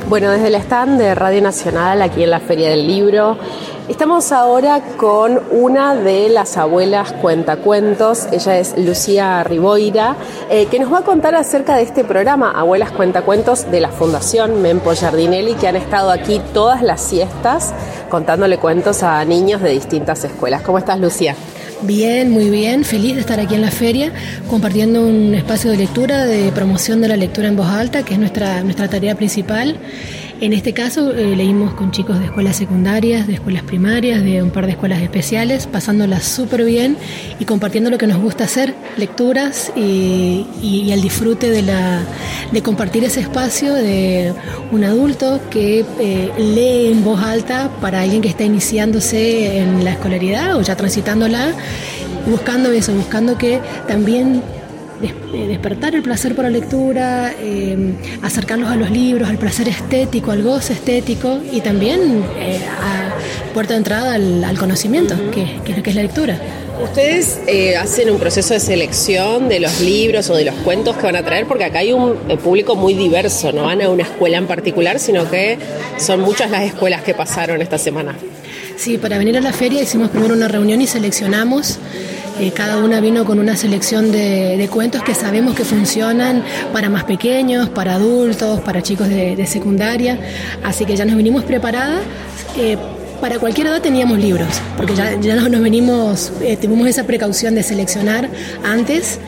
Bueno, desde el stand de Radio Nacional, aquí en la Feria del Libro, estamos ahora con una de las abuelas cuentacuentos. Ella es Lucía Riboira, que nos va a contar acerca de este programa, Abuelas Cuentacuentos, de la Fundación Mempo Giardinelli, que han estado aquí todas las siestas contándole cuentos a niños de distintas escuelas. ¿Cómo estás, Lucía? Bien, muy bien, feliz de estar aquí en la feria compartiendo un espacio de lectura, de promoción de la lectura en voz alta, que es nuestra tarea principal. En este caso leímos con chicos de escuelas secundarias, de escuelas primarias, de un par de escuelas especiales, pasándolas súper bien y compartiendo lo que nos gusta hacer, lecturas y el disfrute de compartir ese espacio de un adulto que lee en voz alta para alguien que está iniciándose en la escolaridad o ya transitándola, buscando que también despertar el placer por la lectura, acercarlos a los libros, al placer estético, al goce estético y también a puerta de entrada al conocimiento, que es lo que es la lectura. ¿Ustedes hacen un proceso de selección de los libros o de los cuentos que van a traer? Porque acá hay un público muy diverso, no van a una escuela en particular, sino que son muchas las escuelas que pasaron esta semana. Sí, para venir a la feria hicimos primero una reunión y seleccionamos. Cada una vino con una selección de cuentos que sabemos que funcionan para más pequeños, para adultos, para chicos de secundaria. Así que ya nos vinimos preparadas. Para cualquier edad teníamos libros, porque ya nos venimos, tuvimos esa precaución de seleccionar antes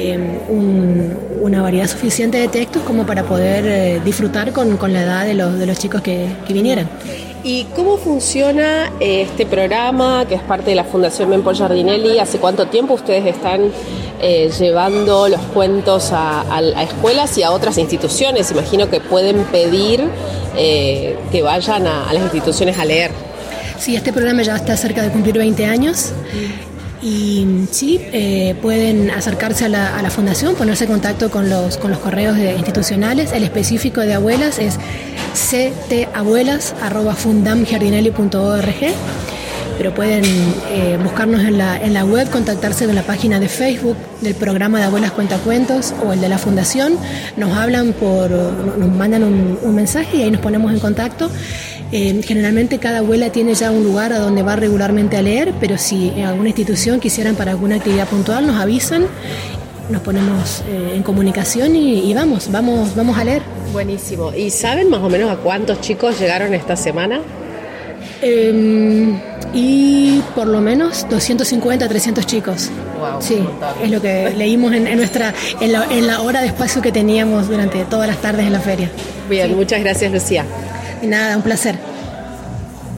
una variedad suficiente de textos como para poder disfrutar con la edad de los chicos que vinieran. ¿Y cómo funciona este programa que es parte de la Fundación Mempo Giardinelli? ¿Hace cuánto tiempo ustedes están llevando los cuentos a escuelas y a otras instituciones? Imagino que pueden pedir que vayan a las instituciones a leer. Sí, este programa ya está cerca de cumplir 20 años. Y sí, pueden acercarse a la fundación, ponerse en contacto con los correos institucionales. El específico de abuelas es ctabuelas@fundamgiardinelli.org, pero pueden buscarnos en la web, contactarse con la página de Facebook del programa de Abuelas Cuentacuentos o el de la fundación. Nos mandan un mensaje y ahí nos ponemos en contacto. Generalmente cada abuela tiene ya un lugar a donde va regularmente a leer, pero si en alguna institución quisieran para alguna actividad puntual nos avisan, nos ponemos en comunicación y vamos a leer. Buenísimo. ¿Y saben más o menos a cuántos chicos llegaron esta semana? Y por lo menos 250, 300 chicos. Wow, sí, es lo que leímos en la hora de espacio que teníamos durante todas las tardes en la feria. Bien, sí. Muchas gracias, Lucía. Y nada, un placer.